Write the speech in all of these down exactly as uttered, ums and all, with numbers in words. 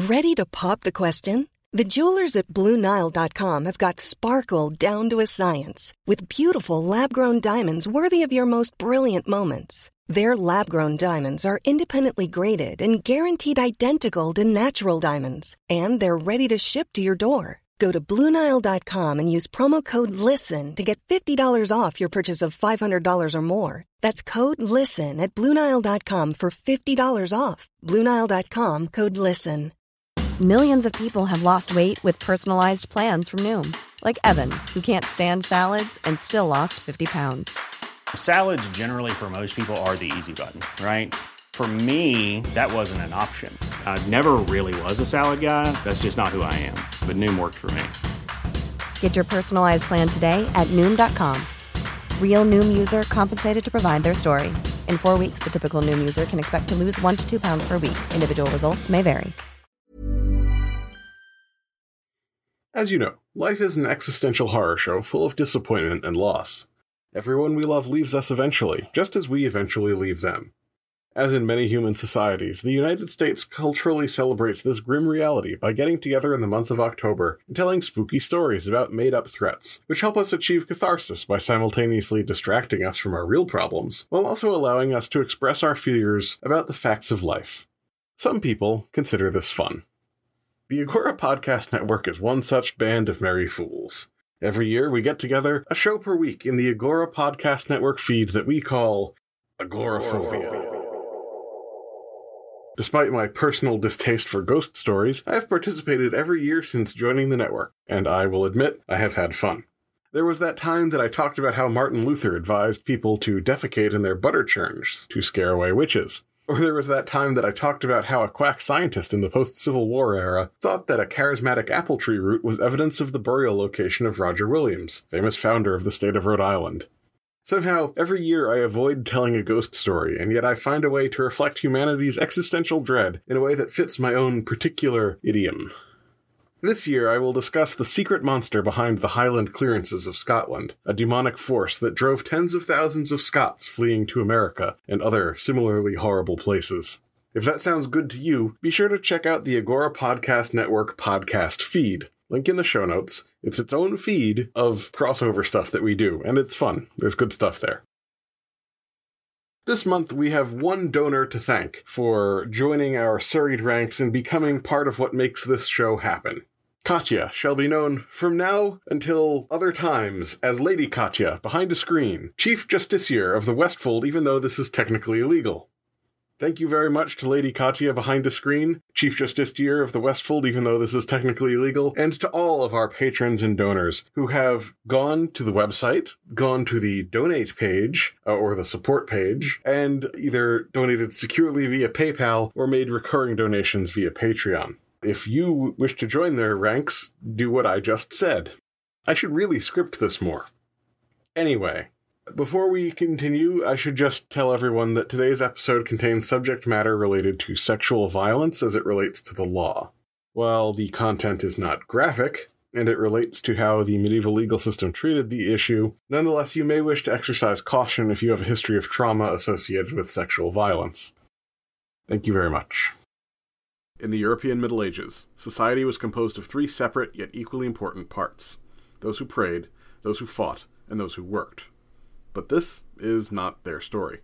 Ready to pop the question? The jewelers at Blue Nile dot com have got sparkle down to a science with beautiful lab-grown diamonds worthy of your most brilliant moments. Their lab-grown diamonds are independently graded and guaranteed identical to natural diamonds, and they're ready to ship to your door. Go to Blue Nile dot com and use promo code LISTEN to get fifty dollars off your purchase of five hundred dollars or more. That's code LISTEN at Blue Nile dot com for fifty dollars off. Blue Nile dot com, code LISTEN. Millions of people have lost weight with personalized plans from Noom. Like Evan, who can't stand salads and still lost fifty pounds. Salads generally for most people are the easy button, right? For me, that wasn't an option. I never really was a salad guy. That's just not who I am. But Noom worked for me. Get your personalized plan today at Noom dot com. Real Noom user compensated to provide their story. In four weeks, the typical Noom user can expect to lose one to two pounds per week. Individual results may vary. As you know, life is an existential horror show full of disappointment and loss. Everyone we love leaves us eventually, just as we eventually leave them. As in many human societies, the United States culturally celebrates this grim reality by getting together in the month of October and telling spooky stories about made-up threats, which help us achieve catharsis by simultaneously distracting us from our real problems, while also allowing us to express our fears about the facts of life. Some people consider this fun. The Agora Podcast Network is one such band of merry fools. Every year we get together a show per week in the Agora Podcast Network feed that we call Agoraphobia. Despite my personal distaste for ghost stories, I have participated every year since joining the network, and I will admit I have had fun. There was that time that I talked about how Martin Luther advised people to defecate in their butter churns to scare away witches. Or there was that time that I talked about how a quack scientist in the post-Civil War era thought that a charismatic apple tree root was evidence of the burial location of Roger Williams, famous founder of the state of Rhode Island. Somehow, every year I avoid telling a ghost story, and yet I find a way to reflect humanity's existential dread in a way that fits my own particular idiom. This year I will discuss the secret monster behind the Highland clearances of Scotland, a demonic force that drove tens of thousands of Scots fleeing to America and other similarly horrible places. If that sounds good to you, be sure to check out the Agora Podcast Network podcast feed. Link in the show notes. It's its own feed of crossover stuff that we do, and it's fun. There's good stuff there. This month, we have one donor to thank for joining our serried ranks and becoming part of what makes this show happen. Katya shall be known from now until other times as Lady Katya, behind a screen, Chief Justiciar of the Westfold, even though this is technically illegal. Thank you very much to Lady Katya behind a screen, Chief Justiciar of the Westfold, even though this is technically illegal, and to all of our patrons and donors who have gone to the website, gone to the donate page, uh, or the support page, and either donated securely via PayPal or made recurring donations via Patreon. If you wish to join their ranks, do what I just said. I should really script this more. Anyway, before we continue, I should just tell everyone that today's episode contains subject matter related to sexual violence as it relates to the law. While the content is not graphic, and it relates to how the medieval legal system treated the issue, nonetheless you may wish to exercise caution if you have a history of trauma associated with sexual violence. Thank you very much. In the European Middle Ages, society was composed of three separate yet equally important parts: those who prayed, those who fought, and those who worked. But this is not their story.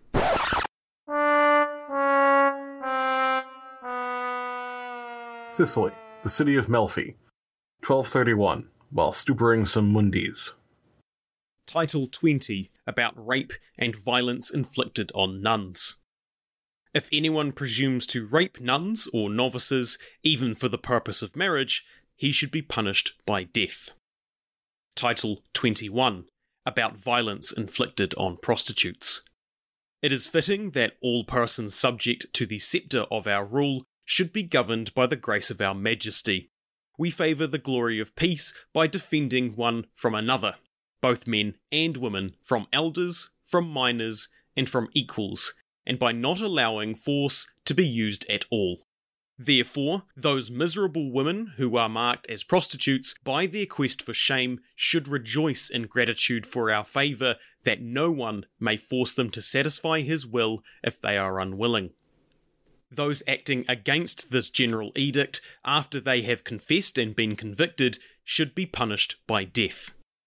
Sicily, the city of Melfi, twelve thirty-one, while stupering some mundis. Title twenty, about rape and violence inflicted on nuns. If anyone presumes to rape nuns or novices, even for the purpose of marriage, he should be punished by death. Title twenty-one, about violence inflicted on prostitutes. It is fitting that all persons subject to the sceptre of our rule should be governed by the grace of our majesty. We favour the glory of peace by defending one from another, both men and women, from elders, from minors, and from equals, and by not allowing force to be used at all. Therefore, those miserable women who are marked as prostitutes by their quest for shame should rejoice in gratitude for our favour that no one may force them to satisfy his will if they are unwilling. Those acting against this general edict after they have confessed and been convicted should be punished by death.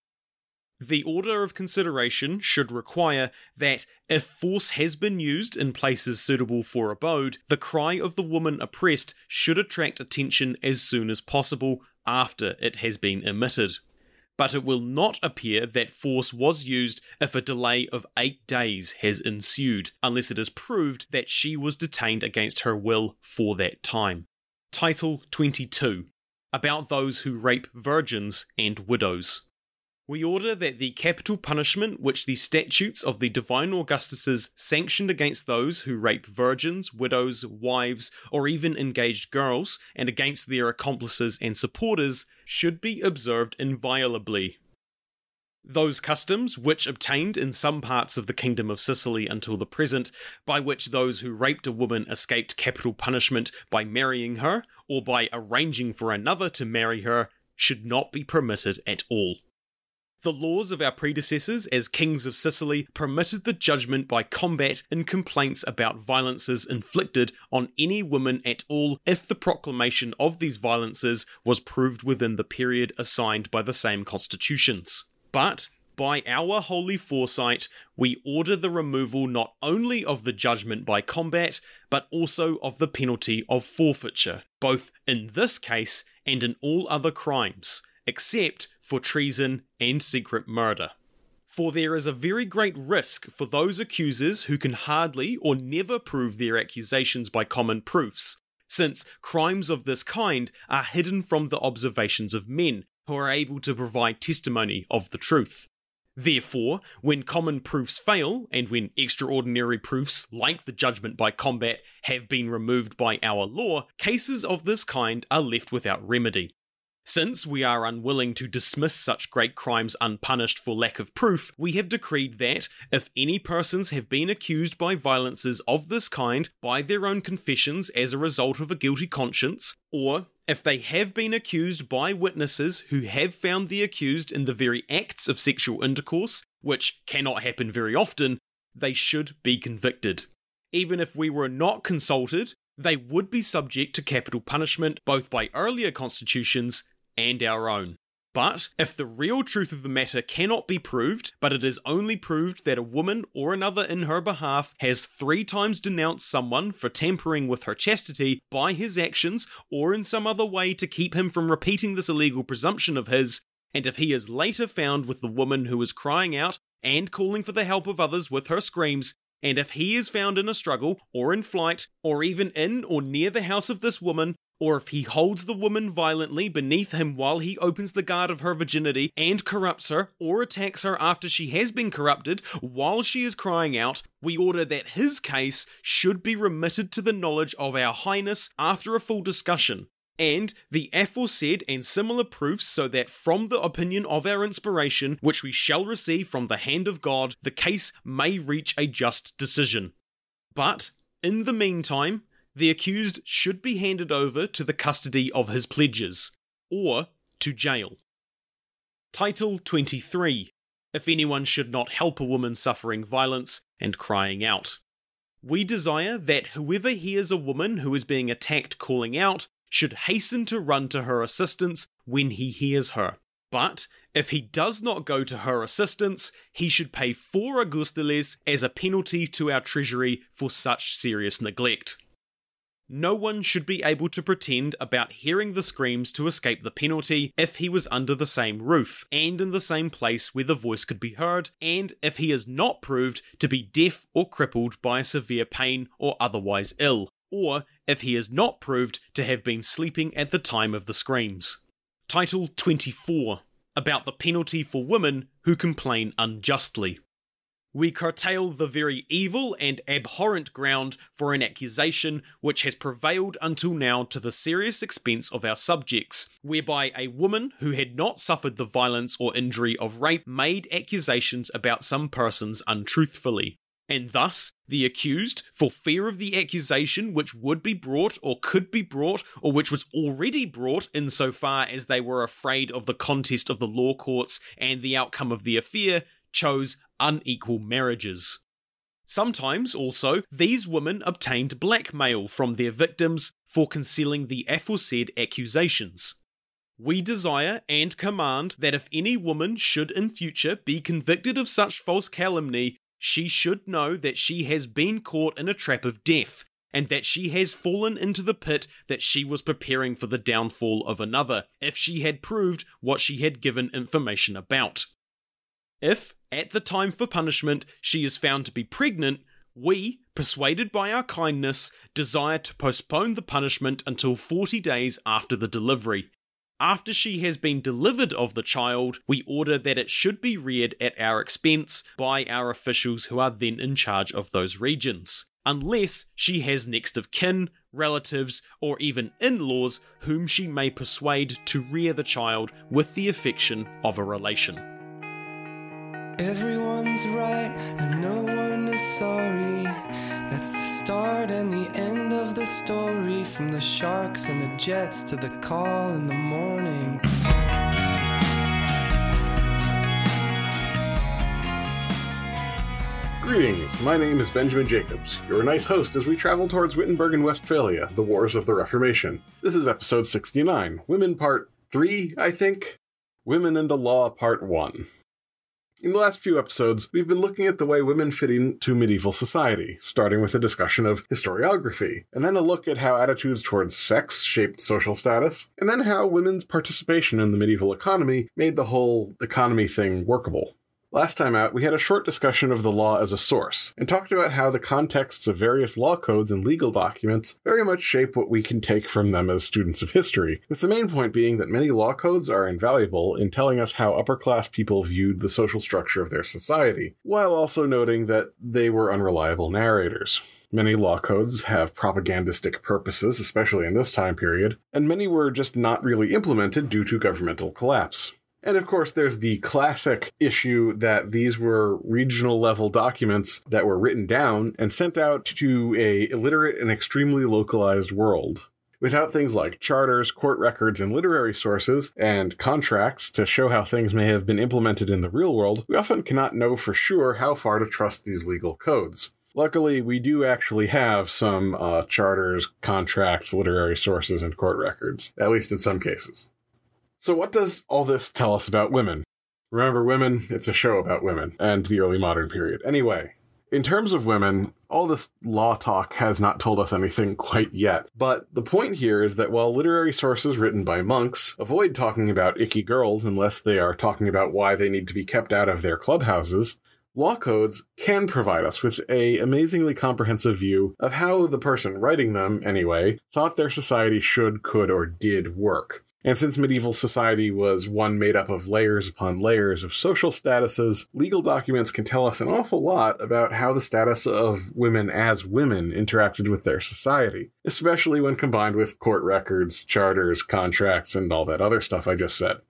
The order of consideration should require that, if force has been used in places suitable for abode, the cry of the woman oppressed should attract attention as soon as possible after it has been emitted. But it will not appear that force was used if a delay of eight days has ensued, unless it is proved that she was detained against her will for that time. Title twenty-two. About those who rape virgins and widows. We order that the capital punishment which the statutes of the Divine Augustuses sanctioned against those who rape virgins, widows, wives, or even engaged girls, and against their accomplices and supporters, should be observed inviolably. Those customs, which obtained in some parts of the Kingdom of Sicily until the present, by which those who raped a woman escaped capital punishment by marrying her, or by arranging for another to marry her, should not be permitted at all. The laws of our predecessors as kings of Sicily permitted the judgment by combat in complaints about violences inflicted on any woman at all if the proclamation of these violences was proved within the period assigned by the same constitutions. But, by our holy foresight, we order the removal not only of the judgment by combat, but also of the penalty of forfeiture, both in this case and in all other crimes, except for treason and secret murder. For there is a very great risk for those accusers who can hardly or never prove their accusations by common proofs, since crimes of this kind are hidden from the observations of men who are able to provide testimony of the truth. Therefore, when common proofs fail, and when extraordinary proofs like the judgment by combat have been removed by our law, cases of this kind are left without remedy. Since we are unwilling to dismiss such great crimes unpunished for lack of proof, we have decreed that, if any persons have been accused by violences of this kind by their own confessions as a result of a guilty conscience, or if they have been accused by witnesses who have found the accused in the very acts of sexual intercourse, which cannot happen very often, they should be convicted. Even if we were not consulted, they would be subject to capital punishment both by earlier constitutions and our own. But if the real truth of the matter cannot be proved, but it is only proved that a woman or another in her behalf has three times denounced someone for tampering with her chastity by his actions or in some other way to keep him from repeating this illegal presumption of his, and if he is later found with the woman who is crying out and calling for the help of others with her screams, and if he is found in a struggle, or in flight, or even in or near the house of this woman, or if he holds the woman violently beneath him while he opens the guard of her virginity and corrupts her, or attacks her after she has been corrupted while she is crying out, we order that his case should be remitted to the knowledge of our Highness after a full discussion, and the aforesaid and similar proofs, so that from the opinion of our inspiration, which we shall receive from the hand of God, the case may reach a just decision. But, in the meantime, the accused should be handed over to the custody of his pledges, or to jail. Title twenty-three. If anyone should not help a woman suffering violence and crying out. We desire that whoever hears a woman who is being attacked calling out should hasten to run to her assistance when he hears her. But, if he does not go to her assistance, he should pay four augustiles as a penalty to our treasury for such serious neglect. No one should be able to pretend about hearing the screams to escape the penalty if he was under the same roof, and in the same place where the voice could be heard, and if he is not proved to be deaf or crippled by a severe pain or otherwise ill, or if he is not proved to have been sleeping at the time of the screams. Title twenty-four. About the penalty for women who complain unjustly. We curtail the very evil and abhorrent ground for an accusation which has prevailed until now to the serious expense of our subjects, whereby a woman who had not suffered the violence or injury of rape made accusations about some persons untruthfully. And thus, the accused, for fear of the accusation which would be brought or could be brought, or which was already brought insofar as they were afraid of the contest of the law courts and the outcome of the affair, chose unequal marriages. Sometimes, also, these women obtained blackmail from their victims for concealing the aforesaid accusations. We desire and command that if any woman should in future be convicted of such false calumny, she should know that she has been caught in a trap of death, and that she has fallen into the pit that she was preparing for the downfall of another, if she had proved what she had given information about. If, at the time for punishment, she is found to be pregnant, we, persuaded by our kindness, desire to postpone the punishment until forty days after the delivery. After she has been delivered of the child, we order that it should be reared at our expense by our officials who are then in charge of those regions, unless she has next of kin, relatives, or even in-laws whom she may persuade to rear the child with the affection of a relation. Everyone's right and no one is sorry. That's the start and the end of the story. From the sharks and the jets to the call in the morning. Greetings, my name is Benjamin Jacobs, your nice host as we travel towards Wittenberg and Westphalia, the Wars of the Reformation. This is episode sixty-nine, Women Part three, I think? Women in the Law Part one. In the last few episodes, we've been looking at the way women fit into medieval society, starting with a discussion of historiography, and then a look at how attitudes towards sex shaped social status, and then how women's participation in the medieval economy made the whole economy thing workable. Last time out, we had a short discussion of the law as a source, and talked about how the contexts of various law codes and legal documents very much shape what we can take from them as students of history, with the main point being that many law codes are invaluable in telling us how upper-class people viewed the social structure of their society, while also noting that they were unreliable narrators. Many law codes have propagandistic purposes, especially in this time period, and many were just not really implemented due to governmental collapse. And of course, there's the classic issue that these were regional-level documents that were written down and sent out to a illiterate and extremely localized world. Without things like charters, court records, and literary sources, and contracts to show how things may have been implemented in the real world, we often cannot know for sure how far to trust these legal codes. Luckily, we do actually have some uh, charters, contracts, literary sources, and court records, at least in some cases. So what does all this tell us about women? Remember, women, it's a show about women, and the early modern period. Anyway, in terms of women, all this law talk has not told us anything quite yet. But the point here is that while literary sources written by monks avoid talking about icky girls unless they are talking about why they need to be kept out of their clubhouses, law codes can provide us with an amazingly comprehensive view of how the person writing them, anyway, thought their society should, could, or did work. And since medieval society was one made up of layers upon layers of social statuses, legal documents can tell us an awful lot about how the status of women as women interacted with their society, especially when combined with court records, charters, contracts, and all that other stuff I just said.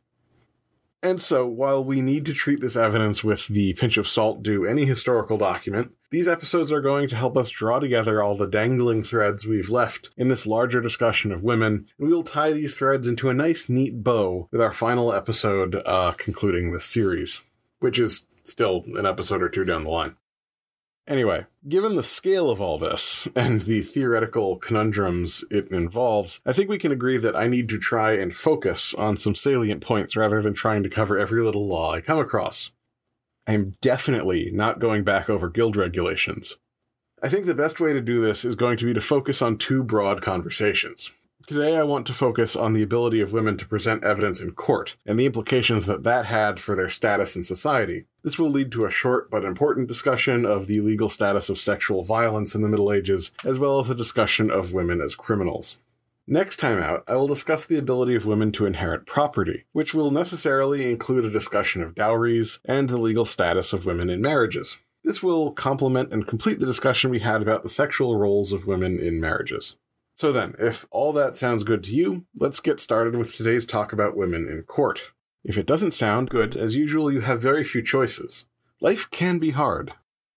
And so, while we need to treat this evidence with the pinch of salt due any historical document, these episodes are going to help us draw together all the dangling threads we've left in this larger discussion of women, and we will tie these threads into a nice, neat bow with our final episode uh, concluding this series, which is still an episode or two down the line. Anyway, given the scale of all this, and the theoretical conundrums it involves, I think we can agree that I need to try and focus on some salient points rather than trying to cover every little law I come across. I'm definitely not going back over guild regulations. I think the best way to do this is going to be to focus on two broad conversations. Today I want to focus on the ability of women to present evidence in court, and the implications that that had for their status in society. This will lead to a short but important discussion of the legal status of sexual violence in the Middle Ages, as well as a discussion of women as criminals. Next time out, I will discuss the ability of women to inherit property, which will necessarily include a discussion of dowries and the legal status of women in marriages. This will complement and complete the discussion we had about the sexual roles of women in marriages. So then, if all that sounds good to you, let's get started with today's talk about women in court. If it doesn't sound good, as usual, you have very few choices. Life can be hard.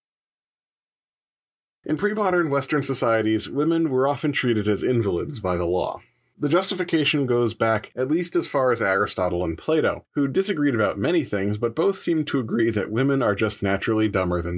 In pre-modern Western societies, women were often treated as invalids by the law. The justification goes back at least as far as Aristotle and Plato, who disagreed about many things, but both seemed to agree that women are just naturally dumber than men.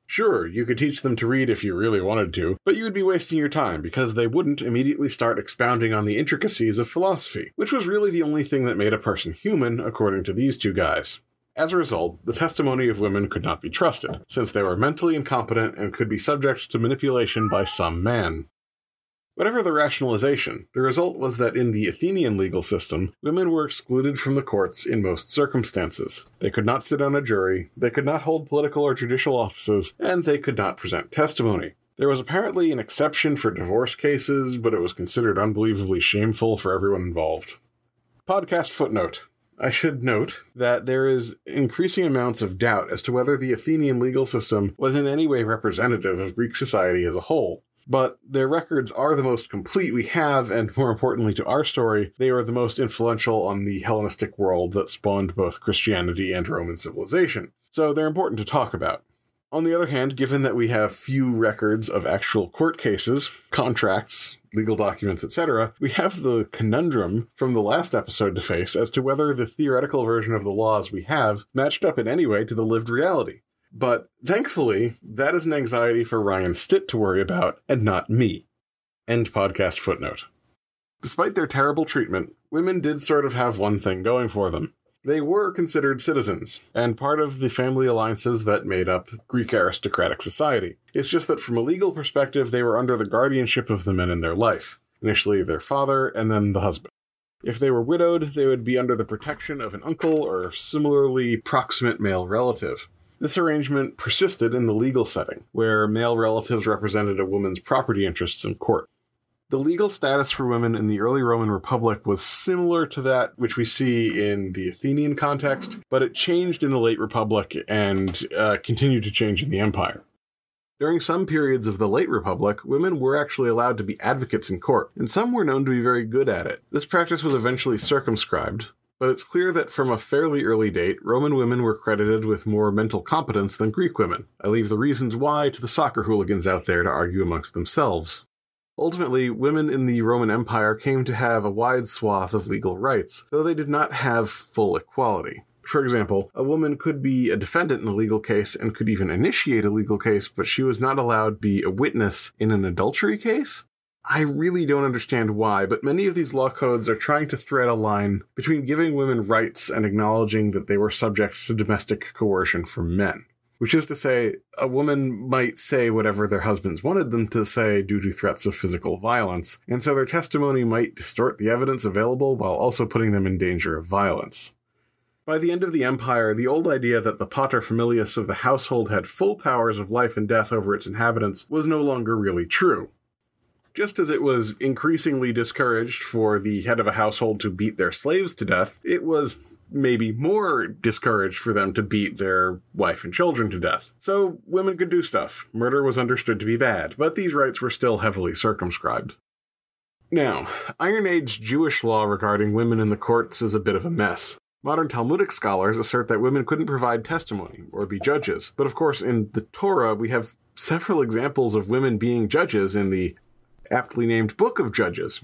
Sure, you could teach them to read if you really wanted to, but you would be wasting your time because they wouldn't immediately start expounding on the intricacies of philosophy, which was really the only thing that made a person human, according to these two guys. As a result, the testimony of women could not be trusted, since they were mentally incompetent and could be subject to manipulation by some man. Whatever the rationalization, the result was that in the Athenian legal system, women were excluded from the courts in most circumstances. They could not sit on a jury, they could not hold political or judicial offices, and they could not present testimony. There was apparently an exception for divorce cases, but it was considered unbelievably shameful for everyone involved. Podcast footnote. I should note that there is increasing amounts of doubt as to whether the Athenian legal system was in any way representative of Greek society as a whole. But their records are the most complete we have, and more importantly to our story, they are the most influential on the Hellenistic world that spawned both Christianity and Roman civilization. So they're important to talk about. On the other hand, given that we have few records of actual court cases, contracts, legal documents, et cetera, we have the conundrum from the last episode to face as to whether the theoretical version of the laws we have matched up in any way to the lived reality. But thankfully, that is an anxiety for Ryan Stitt to worry about, and not me. End podcast footnote. Despite their terrible treatment, women did sort of have one thing going for them. They were considered citizens, and part of the family alliances that made up Greek aristocratic society. It's just that from a legal perspective, they were under the guardianship of the men in their life. Initially their father, and then the husband. If they were widowed, they would be under the protection of an uncle or similarly proximate male relative. This arrangement persisted in the legal setting, where male relatives represented a woman's property interests in court. The legal status for women in the early Roman Republic was similar to that which we see in the Athenian context, but it changed in the late Republic and uh, continued to change in the Empire. During some periods of the late Republic, women were actually allowed to be advocates in court, and some were known to be very good at it. This practice was eventually circumscribed, but it's clear that from a fairly early date, Roman women were credited with more mental competence than Greek women. I leave the reasons why to the soccer hooligans out there to argue amongst themselves. Ultimately, women in the Roman Empire came to have a wide swath of legal rights, though they did not have full equality. For example, a woman could be a defendant in a legal case and could even initiate a legal case, but she was not allowed to be a witness in an adultery case? I really don't understand why, but many of these law codes are trying to thread a line between giving women rights and acknowledging that they were subject to domestic coercion from men. Which is to say, a woman might say whatever their husbands wanted them to say due to threats of physical violence, and so their testimony might distort the evidence available while also putting them in danger of violence. By the end of the Empire, the old idea that the paterfamilias of the household had full powers of life and death over its inhabitants was no longer really true. Just as it was increasingly discouraged for the head of a household to beat their slaves to death, it was maybe more discouraged for them to beat their wife and children to death. So women could do stuff. Murder was understood to be bad, but these rights were still heavily circumscribed. Now, Iron Age Jewish law regarding women in the courts is a bit of a mess. Modern Talmudic scholars assert that women couldn't provide testimony or be judges, but of course in the Torah we have several examples of women being judges in the aptly named Book of Judges.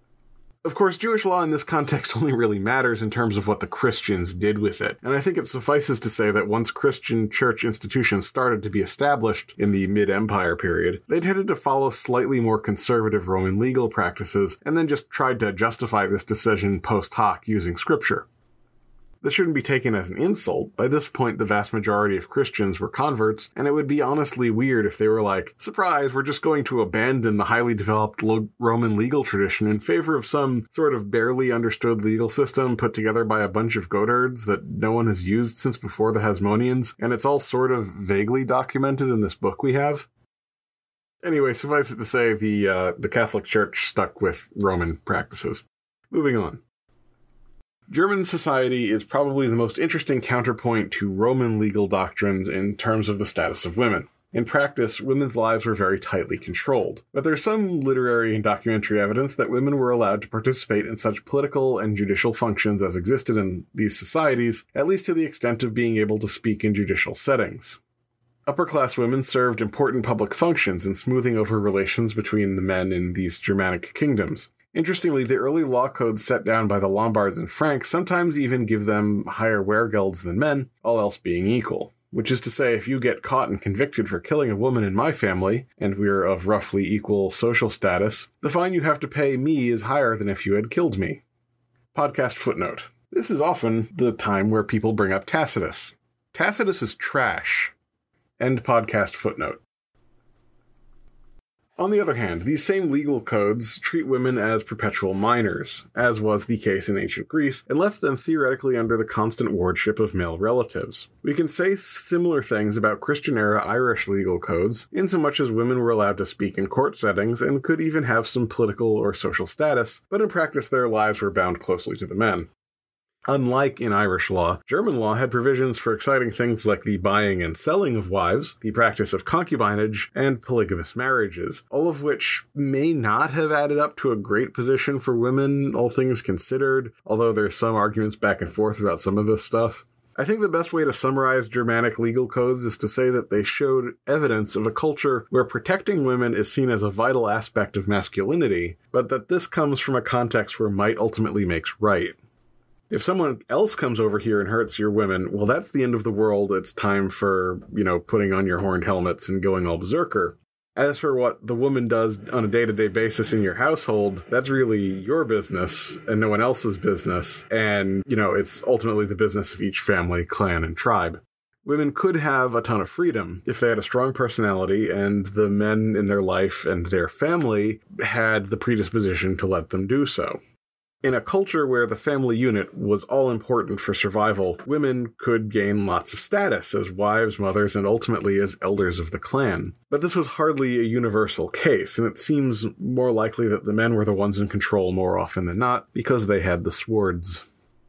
Of course, Jewish law in this context only really matters in terms of what the Christians did with it, and I think it suffices to say that once Christian church institutions started to be established in the mid-Empire period, they tended to follow slightly more conservative Roman legal practices, and then just tried to justify this decision post hoc using scripture. This shouldn't be taken as an insult. By this point, the vast majority of Christians were converts, and it would be honestly weird if they were like, surprise, we're just going to abandon the highly developed lo- Roman legal tradition in favor of some sort of barely understood legal system put together by a bunch of goatherds that no one has used since before the Hasmoneans, and it's all sort of vaguely documented in this book we have. Anyway, suffice it to say, the, uh, the Catholic Church stuck with Roman practices. Moving on. German society is probably the most interesting counterpoint to Roman legal doctrines in terms of the status of women. In practice, women's lives were very tightly controlled, but there's some literary and documentary evidence that women were allowed to participate in such political and judicial functions as existed in these societies, at least to the extent of being able to speak in judicial settings. Upper-class women served important public functions in smoothing over relations between the men in these Germanic kingdoms. Interestingly, the early law codes set down by the Lombards and Franks sometimes even give them higher weregelds than men, all else being equal. which is to say, if you get caught and convicted for killing a woman in my family, and we're of roughly equal social status, the fine you have to pay me is higher than if you had killed me. Podcast footnote. This is often the time where people bring up Tacitus. Tacitus is trash. End podcast footnote. On the other hand, these same legal codes treat women as perpetual minors, as was the case in ancient Greece, and left them theoretically under the constant wardship of male relatives. We can say similar things about Christian-era Irish legal codes, insomuch as women were allowed to speak in court settings and could even have some political or social status, but in practice their lives were bound closely to the men. Unlike in Irish law, German law had provisions for exciting things like the buying and selling of wives, the practice of concubinage, and polygamous marriages, all of which may not have added up to a great position for women, all things considered, although there's some arguments back and forth about some of this stuff. I think the best way to summarize Germanic legal codes is to say that they showed evidence of a culture where protecting women is seen as a vital aspect of masculinity, but that this comes from a context where might ultimately makes right. If someone else comes over here and hurts your women, well, that's the end of the world. It's time for, you know, putting on your horned helmets and going all berserker. As for what the woman does on a day-to-day basis in your household, that's really your business and no one else's business. And, you know, it's ultimately the business of each family, clan, and tribe. Women could have a ton of freedom if they had a strong personality and the men in their life and their family had the predisposition to let them do so. In a culture where the family unit was all important for survival, women could gain lots of status as wives, mothers, and ultimately as elders of the clan. But this was hardly a universal case, and it seems more likely that the men were the ones in control more often than not, because they had the swords.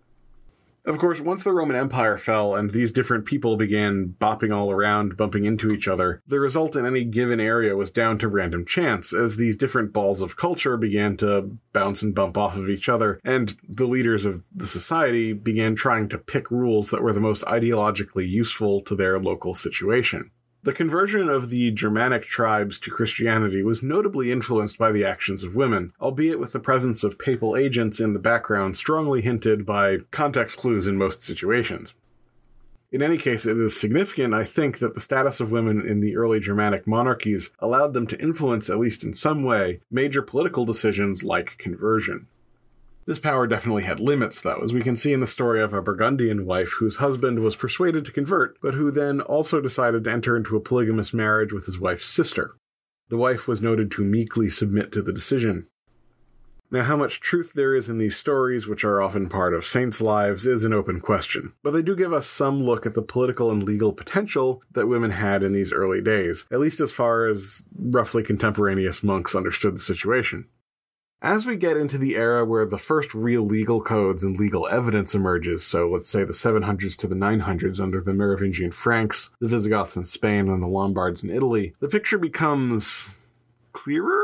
Of course, once the Roman Empire fell and these different people began bopping all around, bumping into each other, the result in any given area was down to random chance, as these different balls of culture began to bounce and bump off of each other, and the leaders of the society began trying to pick rules that were the most ideologically useful to their local situation. The conversion of the Germanic tribes to Christianity was notably influenced by the actions of women, albeit with the presence of papal agents in the background strongly hinted by context clues in most situations. In any case, it is significant, I think, that the status of women in the early Germanic monarchies allowed them to influence, at least in some way, major political decisions like conversion. This power definitely had limits, though, as we can see in the story of a Burgundian wife whose husband was persuaded to convert, but who then also decided to enter into a polygamous marriage with his wife's sister. The wife was noted to meekly submit to the decision. Now, how much truth there is in these stories, which are often part of saints' lives, is an open question, but they do give us some look at the political and legal potential that women had in these early days, at least as far as roughly contemporaneous monks understood the situation. As we get into the era where the first real legal codes and legal evidence emerges, so let's say the seven hundreds to the nine hundreds under the Merovingian Franks, the Visigoths in Spain, and the Lombards in Italy, the picture becomes clearer?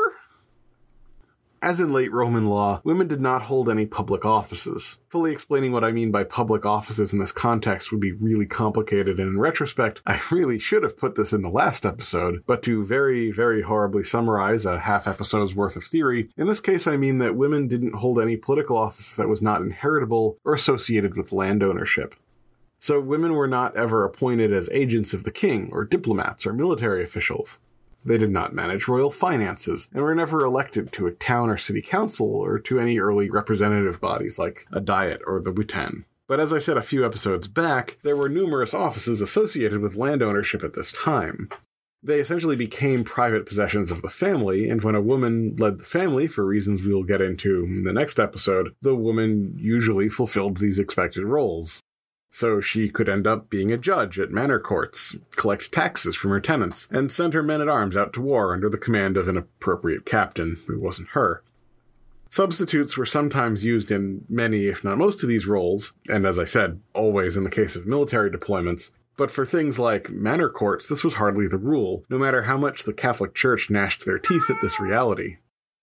As in late Roman law, women did not hold any public offices. Fully explaining what I mean by public offices in this context would be really complicated, and in retrospect, I really should have put this in the last episode, but to very, very horribly summarize a half episode's worth of theory, in this case I mean that women didn't hold any political office that was not inheritable or associated with land ownership. So women were not ever appointed as agents of the king, or diplomats, or military officials. They did not manage royal finances, and were never elected to a town or city council or to any early representative bodies like a diet or the Witan. But as I said a few episodes back, there were numerous offices associated with land ownership at this time. They essentially became private possessions of the family, and when a woman led the family, for reasons we will get into in the next episode, the woman usually fulfilled these expected roles. So she could end up being a judge at manor courts, collect taxes from her tenants, and send her men-at-arms out to war under the command of an appropriate captain who wasn't her. Substitutes were sometimes used in many, if not most of these roles, and as I said, always in the case of military deployments, but for things like manor courts, this was hardly the rule, no matter how much the Catholic Church gnashed their teeth at this reality.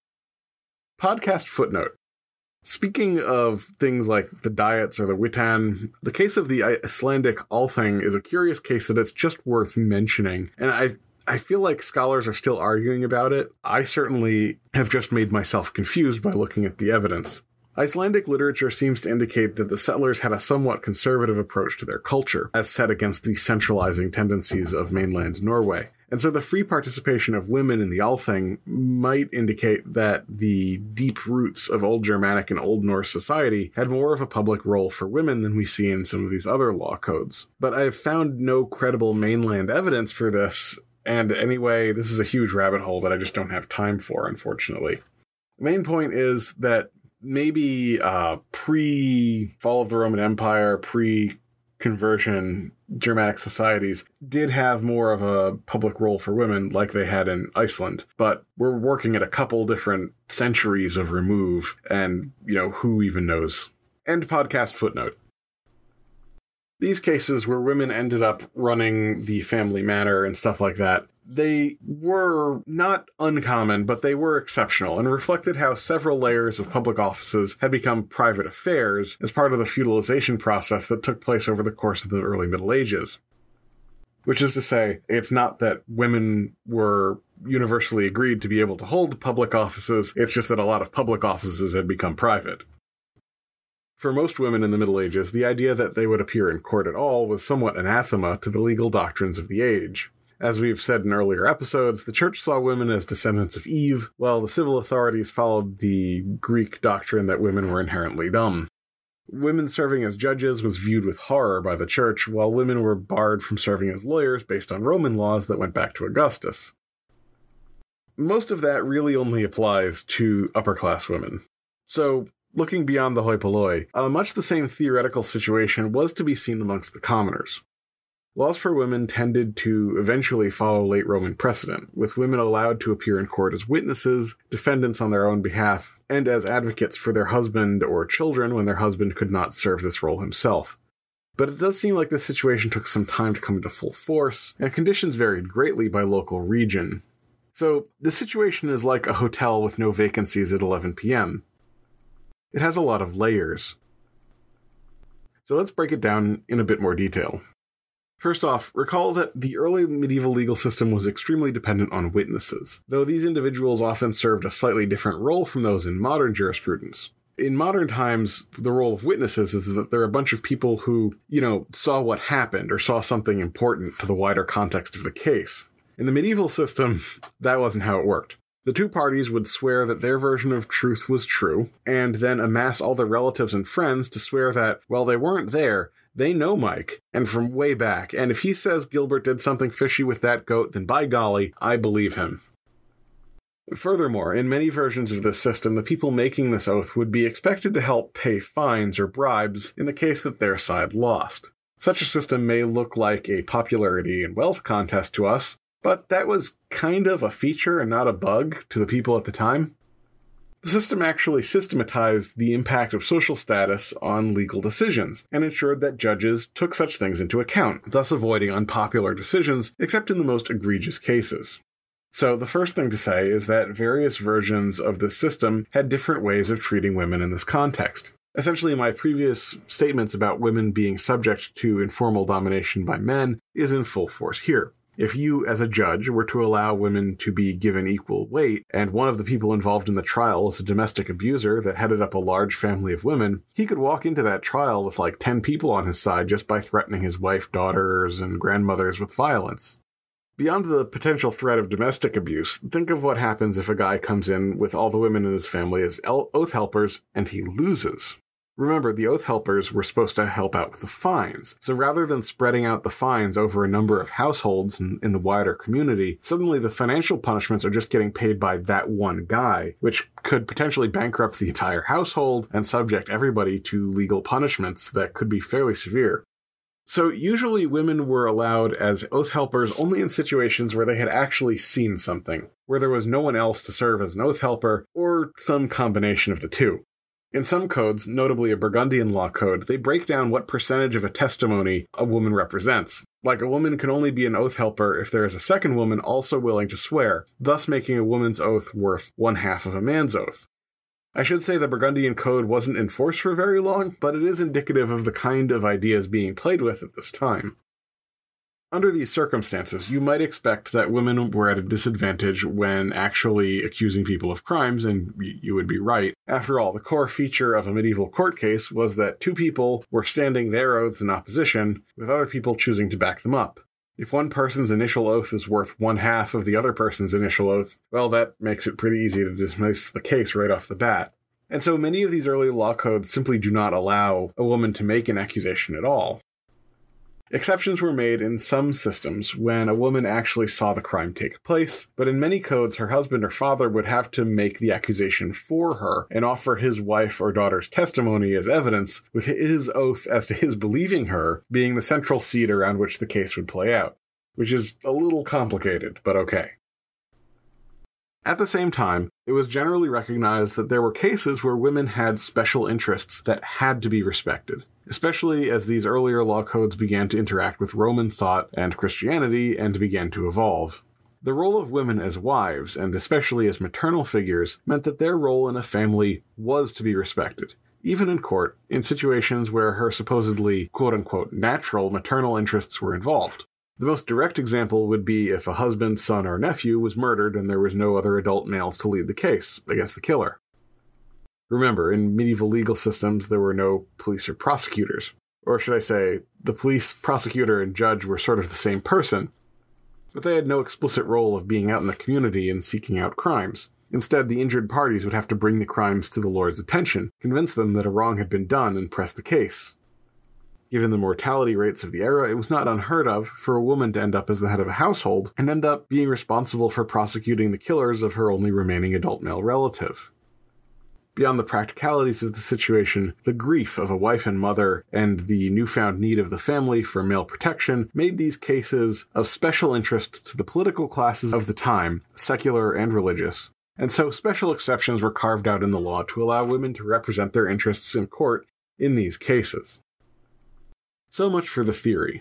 Podcast footnote. Speaking of things like the Diets or the Witan, the case of the Icelandic Althing is a curious case that it's just worth mentioning, and I I feel like scholars are still arguing about it. I certainly have just made myself confused by looking at the evidence. Icelandic literature seems to indicate that the settlers had a somewhat conservative approach to their culture, as set against the centralizing tendencies of mainland Norway. And so the free participation of women in the Althing might indicate that the deep roots of Old Germanic and Old Norse society had more of a public role for women than we see in some of these other law codes. But I've found no credible mainland evidence for this, and anyway, this is a huge rabbit hole that I just don't have time for, unfortunately. The main point is that maybe uh, pre-fall of the Roman Empire, pre-conversion Germanic societies did have more of a public role for women like they had in Iceland. But we're working at a couple different centuries of remove, and, you know, who even knows? End podcast footnote. These cases where women ended up running the family manor and stuff like that, they were not uncommon, but they were exceptional and reflected how several layers of public offices had become private affairs as part of the feudalization process that took place over the course of the early Middle Ages. Which is to say, it's not that women were universally agreed to be able to hold public offices, it's just that a lot of public offices had become private. For most women in the Middle Ages, the idea that they would appear in court at all was somewhat anathema to the legal doctrines of the age. As we've said in earlier episodes, the Church saw women as descendants of Eve, while the civil authorities followed the Greek doctrine that women were inherently dumb. Women serving as judges was viewed with horror by the Church, while women were barred from serving as lawyers based on Roman laws that went back to Augustus. Most of that really only applies to upper-class women. So, looking beyond the hoi polloi, uh, much the same theoretical situation was to be seen amongst the commoners. Laws for women tended to eventually follow late Roman precedent, with women allowed to appear in court as witnesses, defendants on their own behalf, and as advocates for their husband or children when their husband could not serve this role himself. But it does seem like this situation took some time to come into full force, and conditions varied greatly by local region. So, the situation is like a hotel with no vacancies at eleven p.m. It has a lot of layers. So let's break it down in a bit more detail. First off, recall that the early medieval legal system was extremely dependent on witnesses, though these individuals often served a slightly different role from those in modern jurisprudence. In modern times, the role of witnesses is that they're a bunch of people who, you know, saw what happened or saw something important to the wider context of the case. In the medieval system, that wasn't how it worked. The two parties would swear that their version of truth was true, and then amass all their relatives and friends to swear that, while they weren't there, they know Mike, and from way back, and if he says Gilbert did something fishy with that goat, then by golly, I believe him. Furthermore, in many versions of this system, the people making this oath would be expected to help pay fines or bribes in the case that their side lost. Such a system may look like a popularity and wealth contest to us, but that was kind of a feature and not a bug to the people at the time. The system actually systematized the impact of social status on legal decisions, and ensured that judges took such things into account, thus avoiding unpopular decisions, except in the most egregious cases. So the first thing to say is that various versions of this system had different ways of treating women in this context. Essentially, my previous statements about women being subject to informal domination by men is in full force here. If you, as a judge, were to allow women to be given equal weight, and one of the people involved in the trial was a domestic abuser that headed up a large family of women, he could walk into that trial with like ten people on his side just by threatening his wife, daughters, and grandmothers with violence. Beyond the potential threat of domestic abuse, think of what happens if a guy comes in with all the women in his family as oath helpers and he loses. Remember, the oath helpers were supposed to help out with the fines, so rather than spreading out the fines over a number of households in, in the wider community, suddenly the financial punishments are just getting paid by that one guy, which could potentially bankrupt the entire household and subject everybody to legal punishments that could be fairly severe. So usually women were allowed as oath helpers only in situations where they had actually seen something, where there was no one else to serve as an oath helper, or some combination of the two. In some codes, notably a Burgundian law code, they break down what percentage of a testimony a woman represents. Like, a woman can only be an oath helper if there is a second woman also willing to swear, thus making a woman's oath worth one half of a man's oath. I should say the Burgundian code wasn't in force for very long, but it is indicative of the kind of ideas being played with at this time. Under these circumstances, you might expect that women were at a disadvantage when actually accusing people of crimes, and you would be right. After all, the core feature of a medieval court case was that two people were standing their oaths in opposition, with other people choosing to back them up. If one person's initial oath is worth one half of the other person's initial oath, well, that makes it pretty easy to dismiss the case right off the bat. And so many of these early law codes simply do not allow a woman to make an accusation at all. Exceptions were made in some systems when a woman actually saw the crime take place, but in many codes her husband or father would have to make the accusation for her and offer his wife or daughter's testimony as evidence, with his oath as to his believing her being the central seed around which the case would play out, which is a little complicated, but okay. At the same time, it was generally recognized that there were cases where women had special interests that had to be respected, especially as these earlier law codes began to interact with Roman thought and Christianity and began to evolve. The role of women as wives, and especially as maternal figures, meant that their role in a family was to be respected, even in court, in situations where her supposedly quote-unquote natural maternal interests were involved. The most direct example would be if a husband, son, or nephew was murdered and there was no other adult males to lead the case against the killer. Remember, in medieval legal systems, there were no police or prosecutors. Or should I say, the police, prosecutor, and judge were sort of the same person, but they had no explicit role of being out in the community and seeking out crimes. Instead, the injured parties would have to bring the crimes to the Lord's attention, convince them that a wrong had been done, and press the case. Given the mortality rates of the era, it was not unheard of for a woman to end up as the head of a household and end up being responsible for prosecuting the killers of her only remaining adult male relative. Beyond the practicalities of the situation, the grief of a wife and mother and the newfound need of the family for male protection made these cases of special interest to the political classes of the time, secular and religious, and so special exceptions were carved out in the law to allow women to represent their interests in court in these cases. So much for the theory.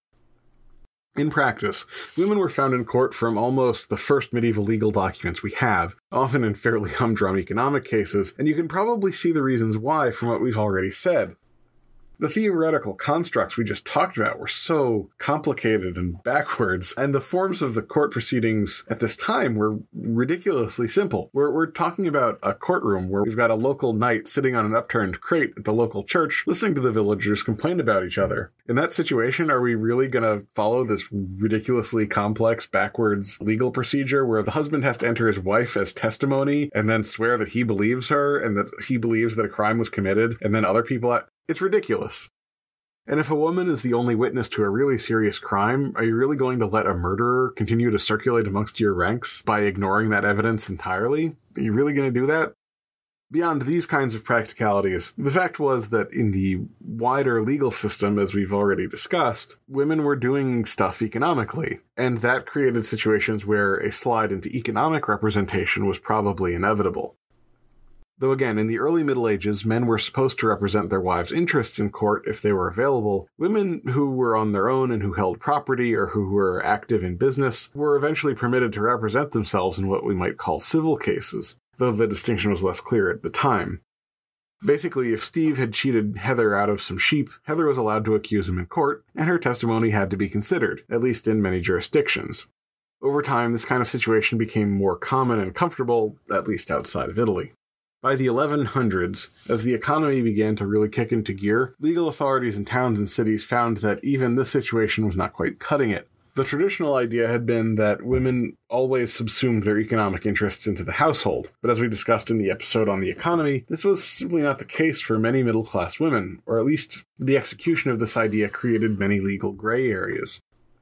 In practice, women were found in court from almost the first medieval legal documents we have, often in fairly humdrum economic cases, and you can probably see the reasons why from what we've already said. The theoretical constructs we just talked about were so complicated and backwards, and the forms of the court proceedings at this time were ridiculously simple. We're, we're talking about a courtroom where we've got a local knight sitting on an upturned crate at the local church, listening to the villagers complain about each other. In that situation, are we really going to follow this ridiculously complex, backwards legal procedure where the husband has to enter his wife as testimony and then swear that he believes her and that he believes that a crime was committed, and then other people... Ha- It's ridiculous. And if a woman is the only witness to a really serious crime, are you really going to let a murderer continue to circulate amongst your ranks by ignoring that evidence entirely? Are you really going to do that? Beyond these kinds of practicalities, the fact was that in the wider legal system, as we've already discussed, women were doing stuff economically, and that created situations where a slide into economic representation was probably inevitable. Though again, in the early Middle Ages, men were supposed to represent their wives' interests in court if they were available. Women who were on their own and who held property or who were active in business were eventually permitted to represent themselves in what we might call civil cases, though the distinction was less clear at the time. Basically, if Steve had cheated Heather out of some sheep, Heather was allowed to accuse him in court, and her testimony had to be considered, at least in many jurisdictions. Over time, this kind of situation became more common and comfortable, at least outside of Italy. By the eleven hundreds, as the economy began to really kick into gear, legal authorities in towns and cities found that even this situation was not quite cutting it. The traditional idea had been that women always subsumed their economic interests into the household, but as we discussed in the episode on the economy, this was simply not the case for many middle-class women, or at least the execution of this idea created many legal gray areas.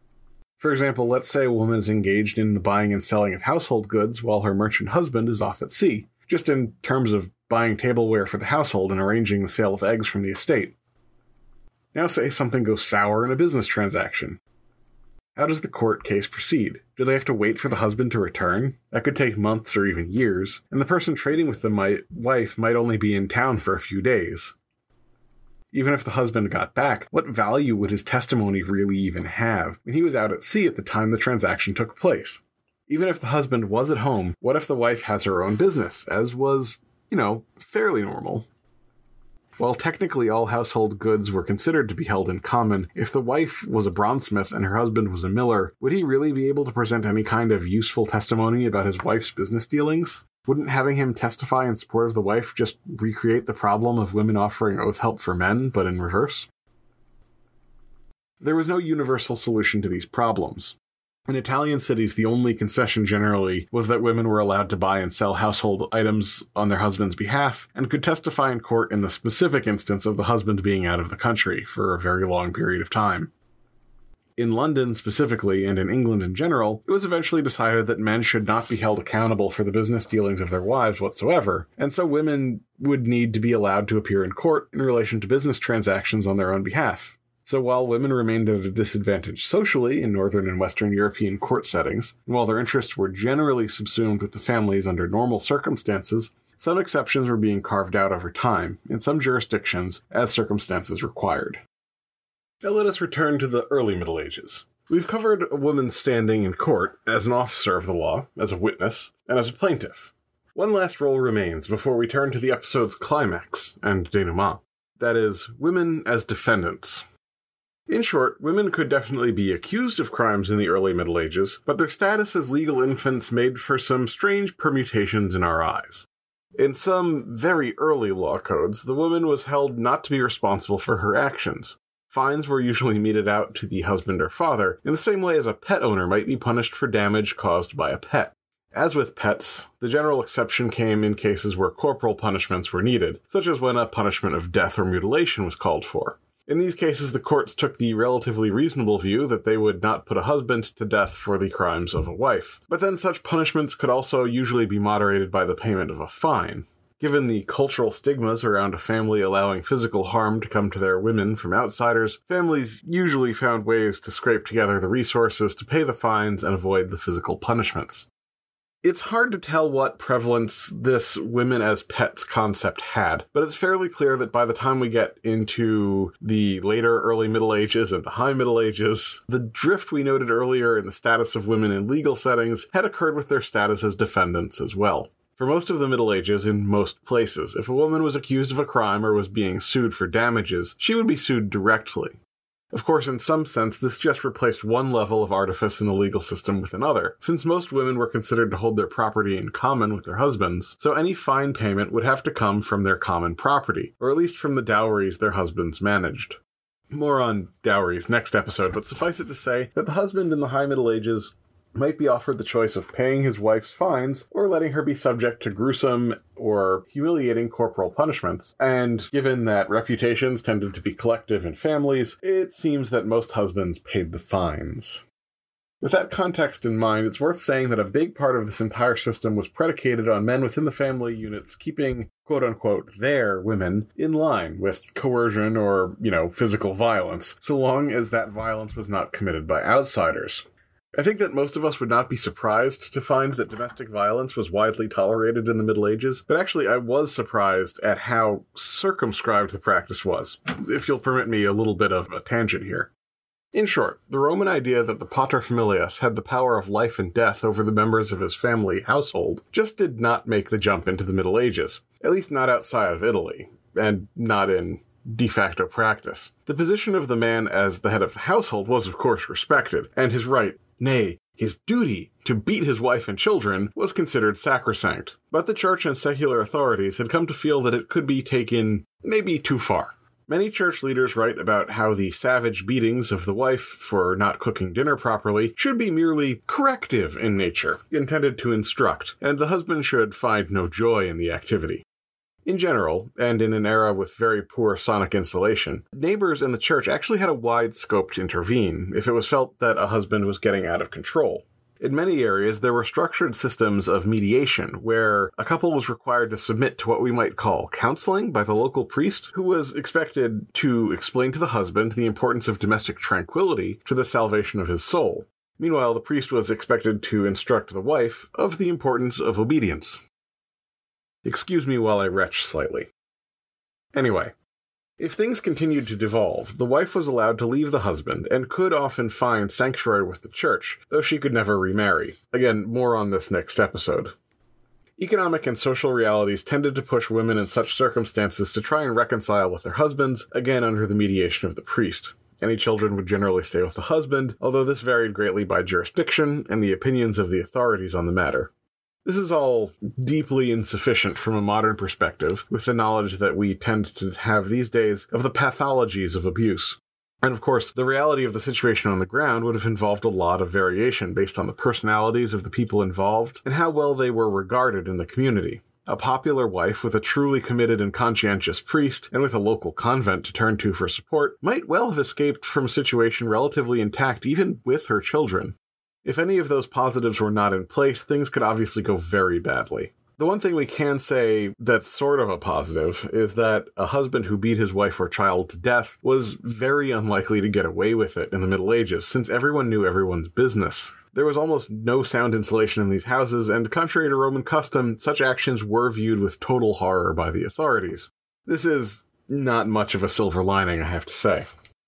For example, let's say a woman is engaged in the buying and selling of household goods while her merchant husband is off at sea, just in terms of buying tableware for the household and arranging the sale of eggs from the estate. Now say something goes sour in a business transaction. How does the court case proceed? Do they have to wait for the husband to return? That could take months or even years, and the person trading with the might, wife might only be in town for a few days. Even if the husband got back, what value would his testimony really even have when he was out at sea at the time the transaction took place? Even if the husband was at home, what if the wife has her own business, as was, you know, fairly normal? While technically all household goods were considered to be held in common, if the wife was a bronzesmith and her husband was a miller, would he really be able to present any kind of useful testimony about his wife's business dealings? Wouldn't having him testify in support of the wife just recreate the problem of women offering oath help for men, but in reverse? There was no universal solution to these problems. In Italian cities, the only concession generally was that women were allowed to buy and sell household items on their husband's behalf and could testify in court in the specific instance of the husband being out of the country for a very long period of time. In London specifically, and in England in general, it was eventually decided that men should not be held accountable for the business dealings of their wives whatsoever, and so women would need to be allowed to appear in court in relation to business transactions on their own behalf. So while women remained at a disadvantage socially in Northern and Western European court settings, and while their interests were generally subsumed with the families under normal circumstances, some exceptions were being carved out over time, in some jurisdictions, as circumstances required. Now let us return to the early Middle Ages. We've covered a woman's standing in court as an officer of the law, as a witness, and as a plaintiff. One last role remains before we turn to the episode's climax and denouement. That is, women as defendants. In short, women could definitely be accused of crimes in the early Middle Ages, but their status as legal infants made for some strange permutations in our eyes. In some very early law codes, the woman was held not to be responsible for her actions. Fines were usually meted out to the husband or father, in the same way as a pet owner might be punished for damage caused by a pet. As with pets, the general exception came in cases where corporal punishments were needed, such as when a punishment of death or mutilation was called for. In these cases, the courts took the relatively reasonable view that they would not put a husband to death for the crimes of a wife. But then such punishments could also usually be moderated by the payment of a fine. Given the cultural stigmas around a family allowing physical harm to come to their women from outsiders, families usually found ways to scrape together the resources to pay the fines and avoid the physical punishments. It's hard to tell what prevalence this women as pets concept had, but it's fairly clear that by the time we get into the later early Middle Ages and the High Middle Ages, the drift we noted earlier in the status of women in legal settings had occurred with their status as defendants as well. For most of the Middle Ages, in most places, if a woman was accused of a crime or was being sued for damages, she would be sued directly. Of course, in some sense, this just replaced one level of artifice in the legal system with another, since most women were considered to hold their property in common with their husbands, so any fine payment would have to come from their common property, or at least from the dowries their husbands managed. More on dowries next episode, but suffice it to say that the husband in the High Middle Ages might be offered the choice of paying his wife's fines or letting her be subject to gruesome or humiliating corporal punishments. And given that reputations tended to be collective in families, it seems that most husbands paid the fines. With that context in mind, it's worth saying that a big part of this entire system was predicated on men within the family units keeping, quote-unquote, their women in line with coercion or, you know, physical violence, so long as that violence was not committed by outsiders. I think that most of us would not be surprised to find that domestic violence was widely tolerated in the Middle Ages, but actually I was surprised at how circumscribed the practice was, if you'll permit me a little bit of a tangent here. In short, the Roman idea that the paterfamilias had the power of life and death over the members of his family household just did not make the jump into the Middle Ages, at least not outside of Italy, and not in de facto practice. The position of the man as the head of the household was of course respected, and his right, nay, his duty, to beat his wife and children was considered sacrosanct. But the church and secular authorities had come to feel that it could be taken maybe too far. Many church leaders write about how the savage beatings of the wife for not cooking dinner properly should be merely corrective in nature, intended to instruct, and the husband should find no joy in the activity. In general, and in an era with very poor sonic insulation, neighbors and the church actually had a wide scope to intervene if it was felt that a husband was getting out of control. In many areas, there were structured systems of mediation where a couple was required to submit to what we might call counseling by the local priest, who was expected to explain to the husband the importance of domestic tranquility to the salvation of his soul. Meanwhile, the priest was expected to instruct the wife of the importance of obedience. Excuse me while I retch slightly. Anyway, if things continued to devolve, the wife was allowed to leave the husband and could often find sanctuary with the church, though she could never remarry. Again, more on this next episode. Economic and social realities tended to push women in such circumstances to try and reconcile with their husbands, again under the mediation of the priest. Any children would generally stay with the husband, although this varied greatly by jurisdiction and the opinions of the authorities on the matter. This is all deeply insufficient from a modern perspective, with the knowledge that we tend to have these days of the pathologies of abuse. And of course, the reality of the situation on the ground would have involved a lot of variation based on the personalities of the people involved and how well they were regarded in the community. A popular wife with a truly committed and conscientious priest, and with a local convent to turn to for support, might well have escaped from a situation relatively intact even with her children. If any of those positives were not in place, things could obviously go very badly. The one thing we can say that's sort of a positive is that a husband who beat his wife or child to death was very unlikely to get away with it in the Middle Ages, since everyone knew everyone's business. There was almost no sound insulation in these houses, and contrary to Roman custom, such actions were viewed with total horror by the authorities. This is not much of a silver lining, I have to say.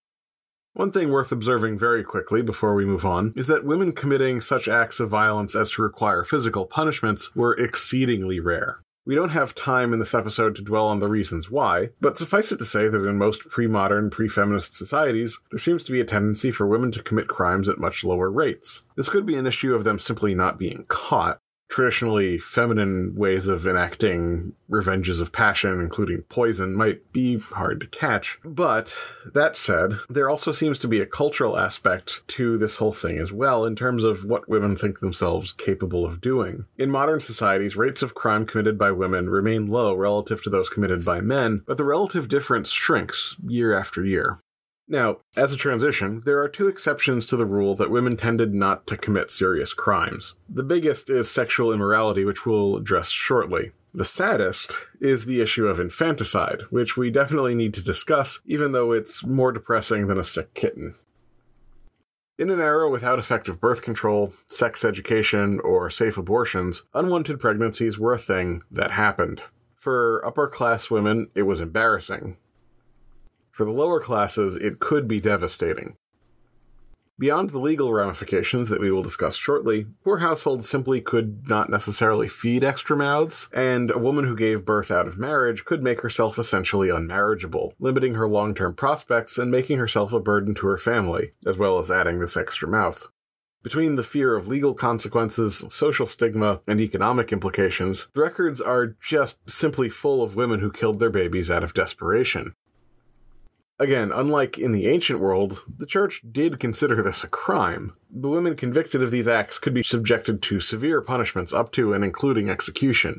One thing worth observing very quickly before we move on is that women committing such acts of violence as to require physical punishments were exceedingly rare. We don't have time in this episode to dwell on the reasons why, but suffice it to say that in most pre-modern, pre-feminist societies, there seems to be a tendency for women to commit crimes at much lower rates. This could be an issue of them simply not being caught. Traditionally feminine ways of enacting revenges of passion, including poison, might be hard to catch. But, that said, there also seems to be a cultural aspect to this whole thing as well, in terms of what women think themselves capable of doing. In modern societies, rates of crime committed by women remain low relative to those committed by men, but the relative difference shrinks year after year. Now, as a transition, there are two exceptions to the rule that women tended not to commit serious crimes. The biggest is sexual immorality, which we'll address shortly. The saddest is the issue of infanticide, which we definitely need to discuss, even though it's more depressing than a sick kitten. In an era without effective birth control, sex education, or safe abortions, unwanted pregnancies were a thing that happened. For upper-class women, it was embarrassing. For the lower classes, it could be devastating. Beyond the legal ramifications that we will discuss shortly, poor households simply could not necessarily feed extra mouths, and a woman who gave birth out of marriage could make herself essentially unmarriageable, limiting her long-term prospects and making herself a burden to her family, as well as adding this extra mouth. Between the fear of legal consequences, social stigma, and economic implications, the records are just simply full of women who killed their babies out of desperation. Again, unlike in the ancient world, the church did consider this a crime. The women convicted of these acts could be subjected to severe punishments up to and including execution.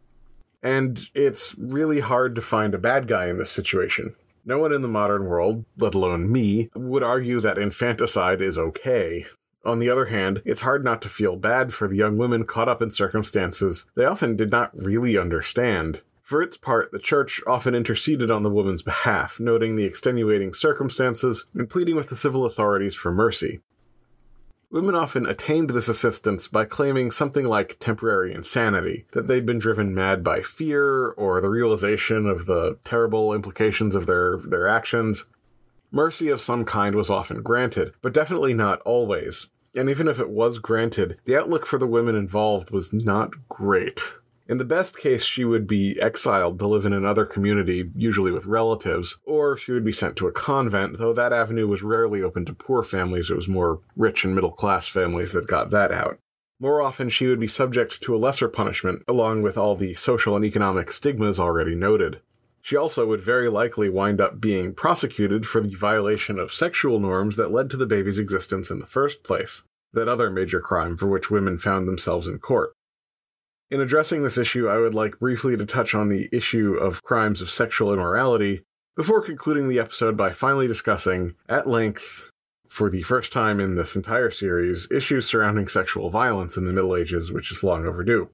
And it's really hard to find a bad guy in this situation. No one in the modern world, let alone me, would argue that infanticide is okay. On the other hand, it's hard not to feel bad for the young women caught up in circumstances they often did not really understand. For its part, the church often interceded on the woman's behalf, noting the extenuating circumstances and pleading with the civil authorities for mercy. Women often attained this assistance by claiming something like temporary insanity, that they'd been driven mad by fear or the realization of the terrible implications of their, their actions. Mercy of some kind was often granted, but definitely not always. And even if it was granted, the outlook for the women involved was not great. In the best case, she would be exiled to live in another community, usually with relatives, or she would be sent to a convent, though that avenue was rarely open to poor families. It was more rich and middle-class families that got that out. More often, she would be subject to a lesser punishment, along with all the social and economic stigmas already noted. She also would very likely wind up being prosecuted for the violation of sexual norms that led to the baby's existence in the first place, that other major crime for which women found themselves in court. In addressing this issue, I would like briefly to touch on the issue of crimes of sexual immorality, before concluding the episode by finally discussing, at length, for the first time in this entire series, issues surrounding sexual violence in the Middle Ages, which is long overdue.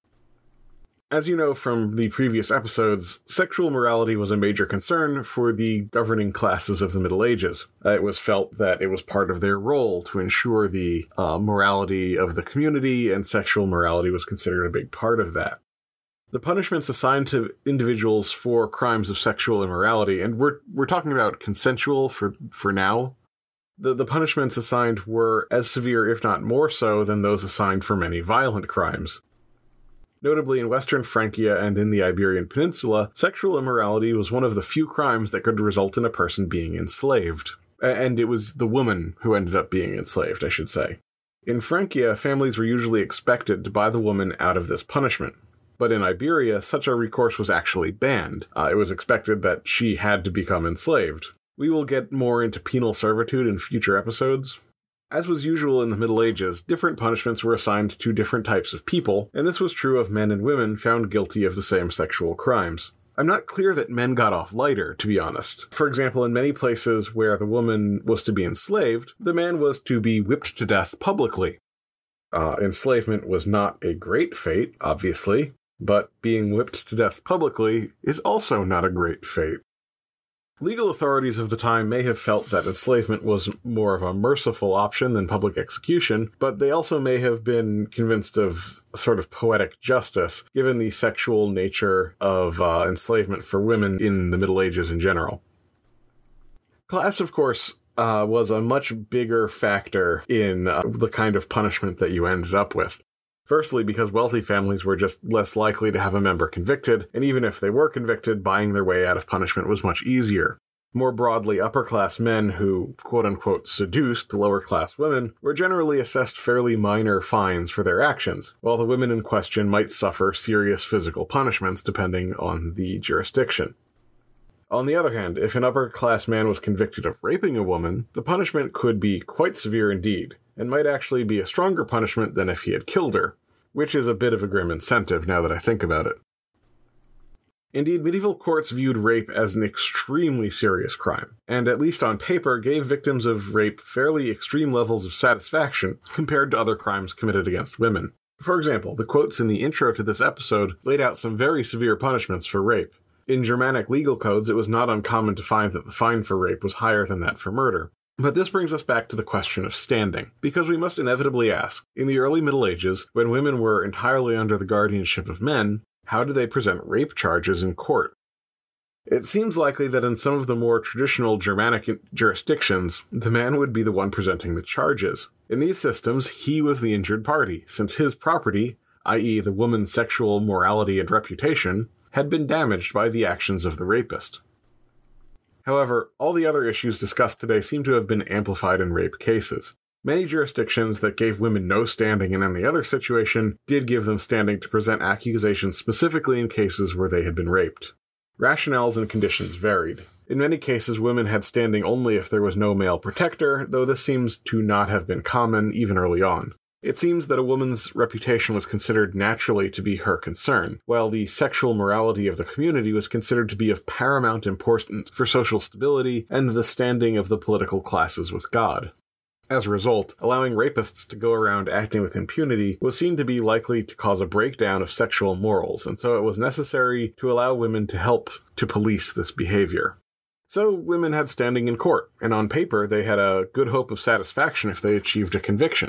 As you know from the previous episodes, sexual morality was a major concern for the governing classes of the Middle Ages. Uh, it was felt that it was part of their role to ensure the uh, morality of the community, and sexual morality was considered a big part of that. The punishments assigned to individuals for crimes of sexual immorality, and we're we're talking about consensual for, for now, the, the punishments assigned were as severe, if not more so, than those assigned for many violent crimes. Notably, in Western Francia and in the Iberian Peninsula, sexual immorality was one of the few crimes that could result in a person being enslaved. And it was the woman who ended up being enslaved, I should say. In Francia, families were usually expected to buy the woman out of this punishment. But in Iberia, such a recourse was actually banned. Uh, it was expected that she had to become enslaved. We will get more into penal servitude in future episodes. As was usual in the Middle Ages, different punishments were assigned to different types of people, and this was true of men and women found guilty of the same sexual crimes. I'm not clear that men got off lighter, to be honest. For example, in many places where the woman was to be enslaved, the man was to be whipped to death publicly. Uh, enslavement was not a great fate, obviously, but being whipped to death publicly is also not a great fate. Legal authorities of the time may have felt that enslavement was more of a merciful option than public execution, but they also may have been convinced of a sort of poetic justice, given the sexual nature of uh, enslavement for women in the Middle Ages in general. Class, of course, uh, was a much bigger factor in uh, the kind of punishment that you ended up with. Firstly, because wealthy families were just less likely to have a member convicted, and even if they were convicted, buying their way out of punishment was much easier. More broadly, upper-class men who, quote-unquote, seduced lower-class women were generally assessed fairly minor fines for their actions, while the women in question might suffer serious physical punishments depending on the jurisdiction. On the other hand, if an upper-class man was convicted of raping a woman, the punishment could be quite severe indeed, and might actually be a stronger punishment than if he had killed her, which is a bit of a grim incentive now that I think about it. Indeed, medieval courts viewed rape as an extremely serious crime, and at least on paper gave victims of rape fairly extreme levels of satisfaction compared to other crimes committed against women. For example, the quotes in the intro to this episode laid out some very severe punishments for rape. In Germanic legal codes, it was not uncommon to find that the fine for rape was higher than that for murder. But this brings us back to the question of standing, because we must inevitably ask, in the early Middle Ages, when women were entirely under the guardianship of men, how do they present rape charges in court? It seems likely that in some of the more traditional Germanic jurisdictions, the man would be the one presenting the charges. In these systems, he was the injured party, since his property, that is the woman's sexual morality and reputation, had been damaged by the actions of the rapist. However, all the other issues discussed today seem to have been amplified in rape cases. Many jurisdictions that gave women no standing in any other situation did give them standing to present accusations specifically in cases where they had been raped. Rationales and conditions varied. In many cases, women had standing only if there was no male protector, though this seems to not have been common even early on. It seems that a woman's reputation was considered naturally to be her concern, while the sexual morality of the community was considered to be of paramount importance for social stability and the standing of the political classes with God. As a result, allowing rapists to go around acting with impunity was seen to be likely to cause a breakdown of sexual morals, and so it was necessary to allow women to help to police this behavior. So women had standing in court, and on paper they had a good hope of satisfaction if they achieved a conviction.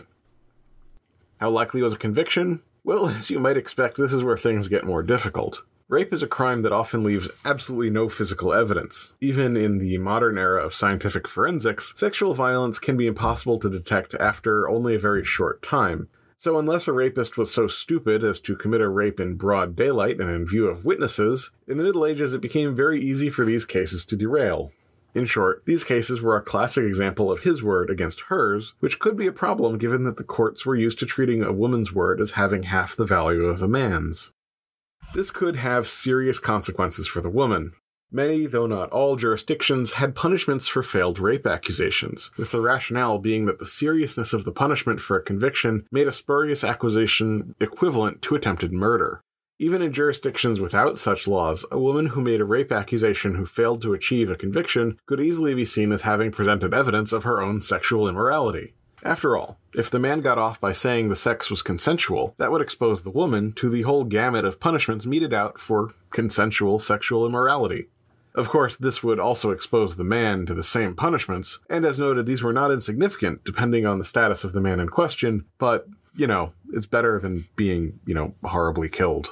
How likely was a conviction? Well, as you might expect, this is where things get more difficult. Rape is a crime that often leaves absolutely no physical evidence. Even in the modern era of scientific forensics, sexual violence can be impossible to detect after only a very short time. So unless a rapist was so stupid as to commit a rape in broad daylight and in view of witnesses, in the Middle Ages it became very easy for these cases to derail. In short, these cases were a classic example of his word against hers, which could be a problem given that the courts were used to treating a woman's word as having half the value of a man's. This could have serious consequences for the woman. Many, though not all, jurisdictions had punishments for failed rape accusations, with the rationale being that the seriousness of the punishment for a conviction made a spurious accusation equivalent to attempted murder. Even in jurisdictions without such laws, a woman who made a rape accusation who failed to achieve a conviction could easily be seen as having presented evidence of her own sexual immorality. After all, if the man got off by saying the sex was consensual, that would expose the woman to the whole gamut of punishments meted out for consensual sexual immorality. Of course, this would also expose the man to the same punishments, and as noted, these were not insignificant depending on the status of the man in question, but, you know, it's better than being, you know, horribly killed.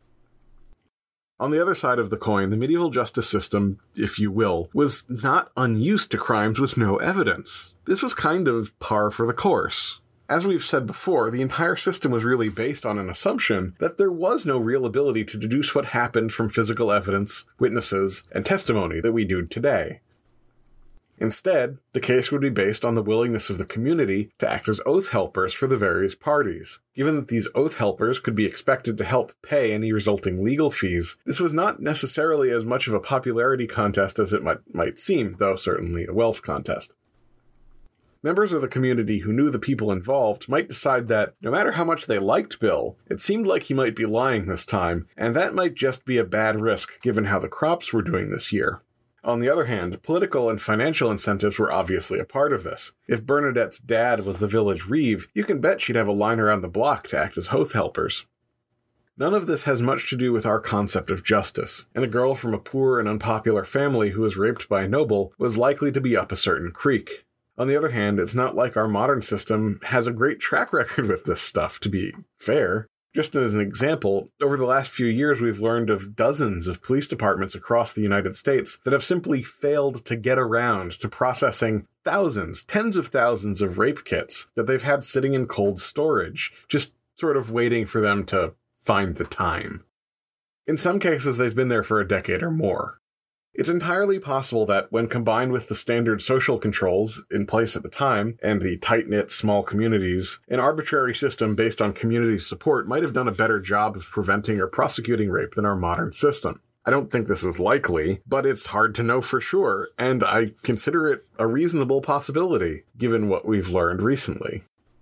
On the other side of the coin, the medieval justice system, if you will, was not unused to crimes with no evidence. This was kind of par for the course. As we've said before, the entire system was really based on an assumption that there was no real ability to deduce what happened from physical evidence, witnesses, and testimony that we do today. Instead, the case would be based on the willingness of the community to act as oath helpers for the various parties. Given that these oath helpers could be expected to help pay any resulting legal fees, this was not necessarily as much of a popularity contest as it might, might seem, though certainly a wealth contest. Members of the community who knew the people involved might decide that, no matter how much they liked Bill, it seemed like he might be lying this time, and that might just be a bad risk given how the crops were doing this year. On the other hand, political and financial incentives were obviously a part of this. If Bernadette's dad was the village reeve, you can bet she'd have a line around the block to act as oath helpers. None of this has much to do with our concept of justice, and a girl from a poor and unpopular family who was raped by a noble was likely to be up a certain creek. On the other hand, it's not like our modern system has a great track record with this stuff, to be fair. Just as an example, over the last few years we've learned of dozens of police departments across the United States that have simply failed to get around to processing thousands, tens of thousands of rape kits that they've had sitting in cold storage, just sort of waiting for them to find the time. In some cases, they've been there for a decade or more. It's entirely possible that, when combined with the standard social controls in place at the time, and the tight-knit small communities, an arbitrary system based on community support might have done a better job of preventing or prosecuting rape than our modern system. I don't think this is likely, but it's hard to know for sure, and I consider it a reasonable possibility, given what we've learned recently.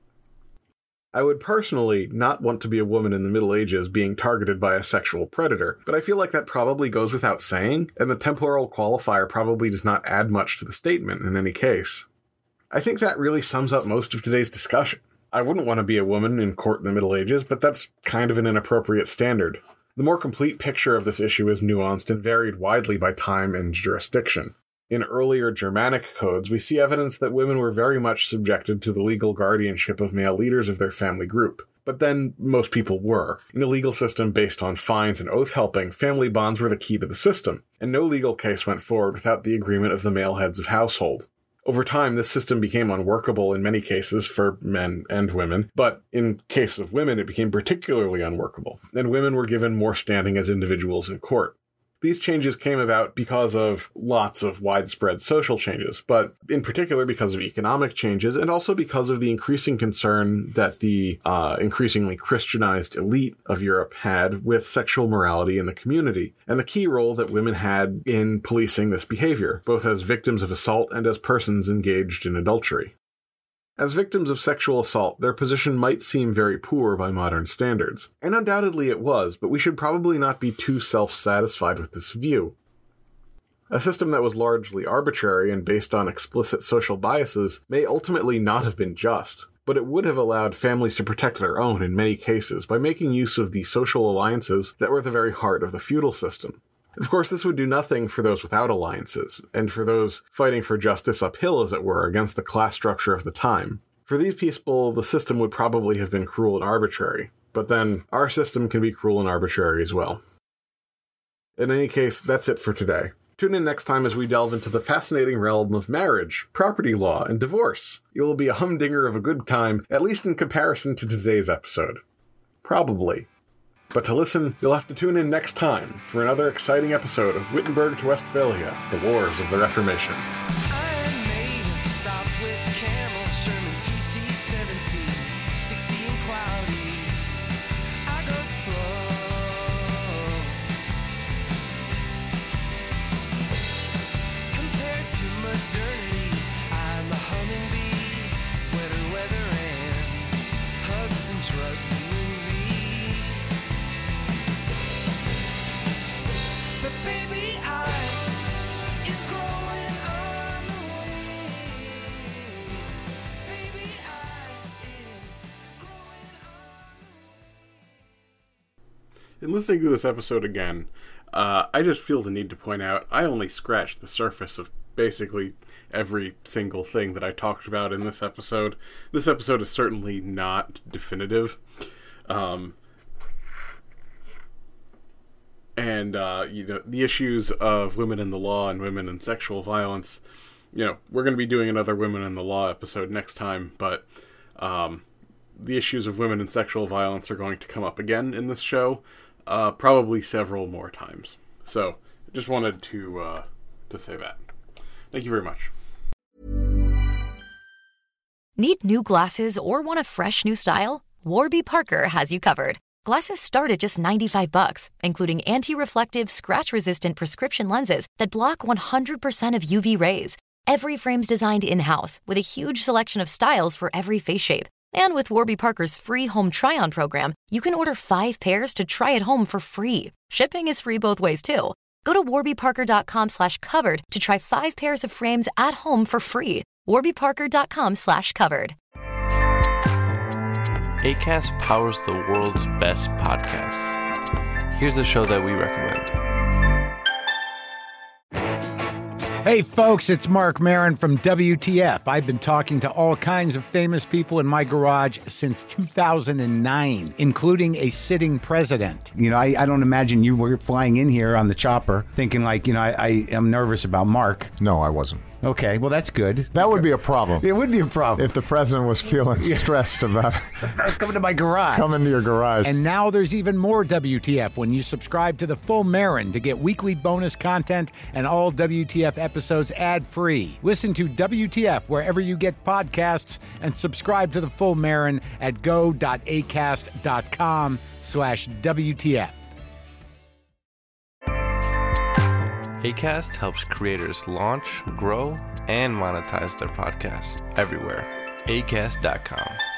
I would personally not want to be a woman in the Middle Ages being targeted by a sexual predator, but I feel like that probably goes without saying, and the temporal qualifier probably does not add much to the statement in any case. I think that really sums up most of today's discussion. I wouldn't want to be a woman in court in the Middle Ages, but that's kind of an inappropriate standard. The more complete picture of this issue is nuanced and varied widely by time and jurisdiction. In earlier Germanic codes, we see evidence that women were very much subjected to the legal guardianship of male leaders of their family group. But then, most people were. In a legal system based on fines and oath-helping, family bonds were the key to the system, and no legal case went forward without the agreement of the male heads of household. Over time, this system became unworkable in many cases for men and women, but in case of women, it became particularly unworkable, and women were given more standing as individuals in court. These changes came about because of lots of widespread social changes, but in particular because of economic changes and also because of the increasing concern that the uh, increasingly Christianized elite of Europe had with sexual morality in the community, and the key role that women had in policing this behavior, both as victims of assault and as persons engaged in adultery. As victims of sexual assault, their position might seem very poor by modern standards, and undoubtedly it was, but we should probably not be too self-satisfied with this view. A system that was largely arbitrary and based on explicit social biases may ultimately not have been just, but it would have allowed families to protect their own in many cases by making use of the social alliances that were at the very heart of the feudal system. Of course, this would do nothing for those without alliances, and for those fighting for justice uphill, as it were, against the class structure of the time. For these people, the system would probably have been cruel and arbitrary, but then our system can be cruel and arbitrary as well. In any case, that's it for today. Tune in next time as we delve into the fascinating realm of marriage, property law, and divorce. It will be a humdinger of a good time, at least in comparison to today's episode. Probably. But to listen, you'll have to tune in next time for another exciting episode of Wittenberg to Westphalia, the Wars of the Reformation. In listening to this episode again, uh, I just feel the need to point out I only scratched the surface of basically every single thing that I talked about in this episode. This episode is certainly not definitive. Um, and, uh, you know, the issues of women in the law and women and sexual violence, you know, we're going to be doing another Women in the Law episode next time, but, um, the issues of women and sexual violence are going to come up again in this show, uh, probably several more times. So, just wanted to uh, to say that. Thank you very much. Need new glasses or want a fresh new style? Warby Parker has you covered. Glasses start at just ninety-five bucks, including anti-reflective, scratch-resistant prescription lenses that block one hundred percent of U V rays. Every frame's designed in-house with a huge selection of styles for every face shape. And with Warby Parker's free home try-on program, you can order five pairs to try at home for free. Shipping is free both ways, too. Go to warbyparker.com slash covered to try five pairs of frames at home for free. warbyparker.com slash covered. Acast powers the world's best podcasts. Here's a show that we recommend. Hey folks, it's Mark Maron from W T F. I've been talking to all kinds of famous people in my garage since two thousand nine, including a sitting president. You know, I, I don't imagine you were flying in here on the chopper thinking like, you know, I, I am nervous about Mark. No, I wasn't. Okay, well, that's good. That would be a problem. It would be a problem. If the president was feeling stressed about coming to my garage. Coming to your garage. And now there's even more W T F when you subscribe to the Full Marin to get weekly bonus content and all W T F episodes ad-free. Listen to W T F wherever you get podcasts and subscribe to the Full Marin at go.acast.com slash WTF. Acast helps creators launch, grow, and monetize their podcasts everywhere. acast dot com.